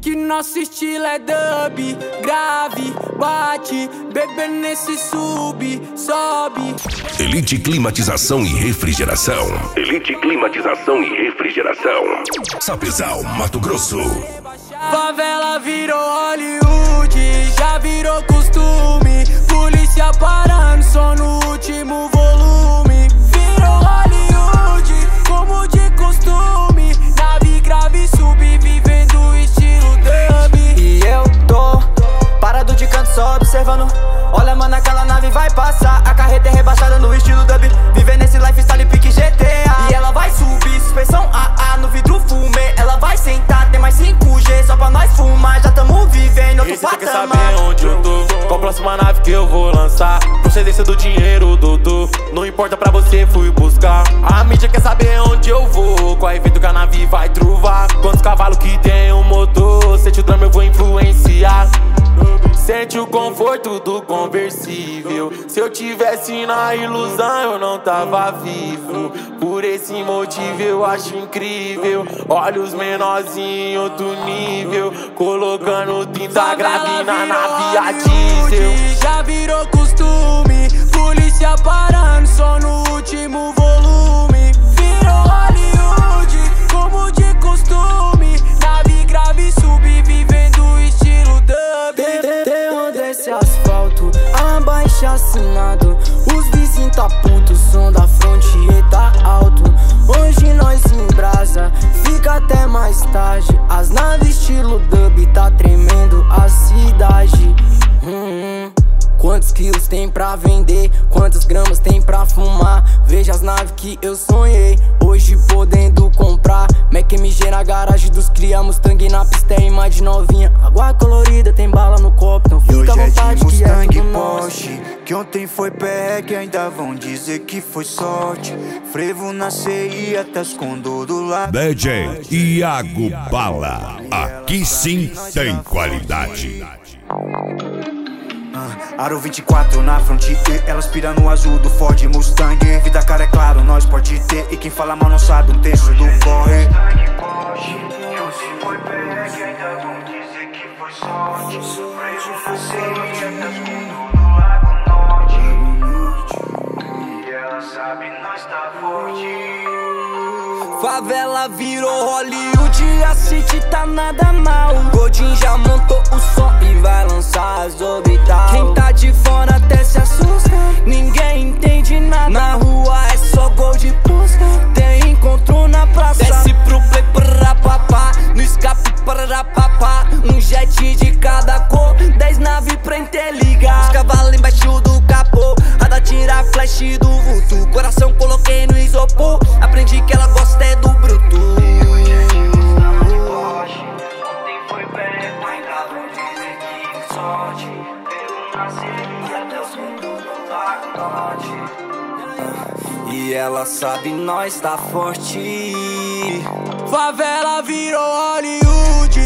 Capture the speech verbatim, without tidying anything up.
Que nosso estilo é dub, grave, bate, bebê nesse sub, sobe. Elite Climatização e Refrigeração. Elite Climatização e Refrigeração. Sapezal, Mato Grosso. Favela virou Hollywood, já virou costume. Polícia parando, só no último volume. Virou Hollywood, como de costume. Nave grave, sub, vivendo estilo dub. E eu tô parado de canto só observando. Olha, mano, aquela nave vai passar. A carreta é rebaixada no estilo dub. Viver nesse lifestyle pique G T A. E ela vai subir, suspensão A A no vidro fumê. Ela vai sentar, tem mais cinco G só pra nós fumar. Já tamo vivendo outro e cê patamar. Quer saber onde eu tô? Qual a próxima nave que eu vou lançar? Procedência do dinheiro, Dodô. Não importa pra você, fui buscar. A mídia quer saber onde eu vou. Qual evento que a nave vai truvar? Quantos cavalos que tem um motor? Sente o drama, eu vou influenciar. Sente o conforto do conversível. Se eu tivesse na ilusão, eu não tava vivo. Por esse motivo eu acho incrível. Olha os menorzinhos, outro nível. Colocando tinta grave na nave a diesel. Já virou costume. Polícia parando, só no último volume. Virou Hollywood, como de costume. Nave grave, sub, vivendo estilo dub. Terror desse asfalto, abaixo assinado. Os vizinhos tá puto, o som da frontier tá alto. Hoje nós em brasa, fica até mais tarde. As naves estilo dub tá tremendo a cidade. hum, Quantos quilos tem pra vender? Quantas gramas tem pra fumar? Veja as naves que eu sonhei, hoje podendo comprar. Mac M G na garagem dos cria, Mustang na pista é mais de novinha. Água colorida, tem bala no copo, então fica à vontade que é tudo nosso. Que ontem foi perreque, ainda vão dizer que foi sorte. Frevo na C I até as condor do lado. D J Iago Bala. Aqui sim tem qualidade. Uh, Aro vinte e quatro na fronte, ela aspira no azul do Ford Mustang. Vida cara é claro, nós pode ter. E quem fala mal não sabe o texto do corre. Favela virou Hollywood, a City tá nada mal. Godin já montou o som e vai lançar as orbital. Quem tá de fora até se assusta, ninguém entende nada. Na rua é só gol de busca, tem encontro na praça. Desce pro play para papá, no escape para papá. Um jet de cada cor, dez naves pra interligar. Os cavalos embaixo do capô, rada tira flash do vulto. Coração coloquei no isopor, aprendi que ela gosta é do bruto. E ela sabe nós tá forte. Favela virou Hollywood,